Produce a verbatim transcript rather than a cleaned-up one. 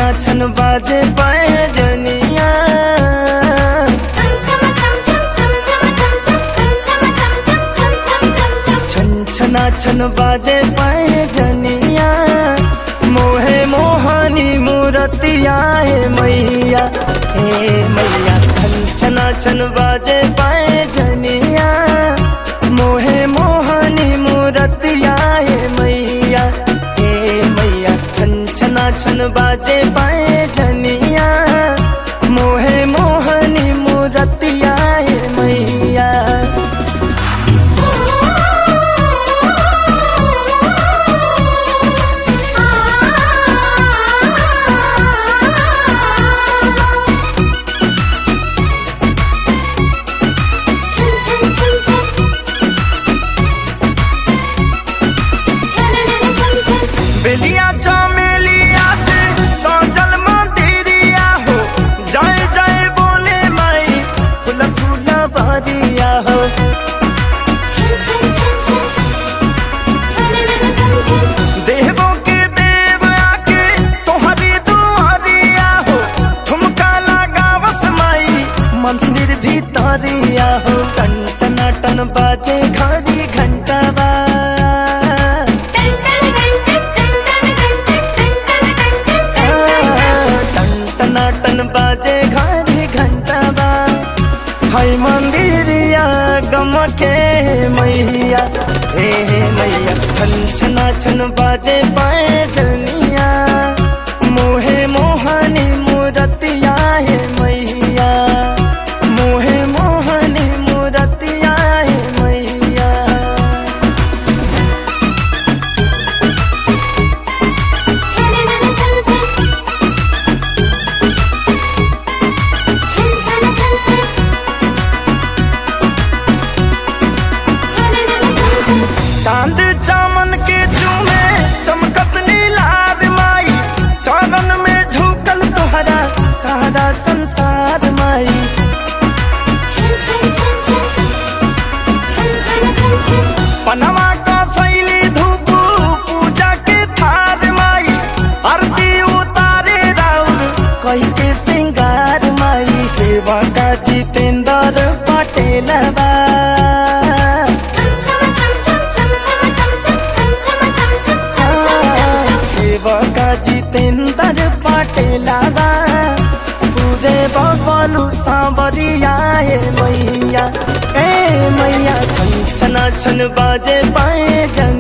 छन बाजे पैजनिया छन छना छन बाजे पैजनिया मोहे मोहनी मूरतिया हे मैया हे मैया छन छना छन बाजे पैजनिया मोहे मोहनी मूरतिया हे मैया हे मैया छन छना छन बाजे पैजनिया मोहे मोहनी मूरतिया हे मैया। बेलिया चमेलिया से सजल मंदिरिया हो जय जय बोले माई फूल फूल बारिया हो देवों के देव आके तोहरी दुआरिया हो ठुमका लगावस माई मंदिर भीतरिया हो टन टन टन बाजे घड़ी घंटा बा टन बाजे घड़ी घंटा बा हाय मंदिरिया गमके मैया हे मैया छन छना छन बाजे पैजनिया मोहे मोहनी मूरतिया हे मैया मोहे मोहनी मूरतिया हे मैया। चांद चामन के चूमे चमकत नीलार माई चरण में झुकल तोहरा सारा संसार माई पनवा का शैली धूप पूजा के थार माई आरती उतारे राउर कई के सिंगार माई सेवा का जितेंद्र पटेल बा का जितेंद्र पटेलावा पूजे बबलू सांवरिया हे मैया ए मैया छन छना छन बाजे पैजनिया।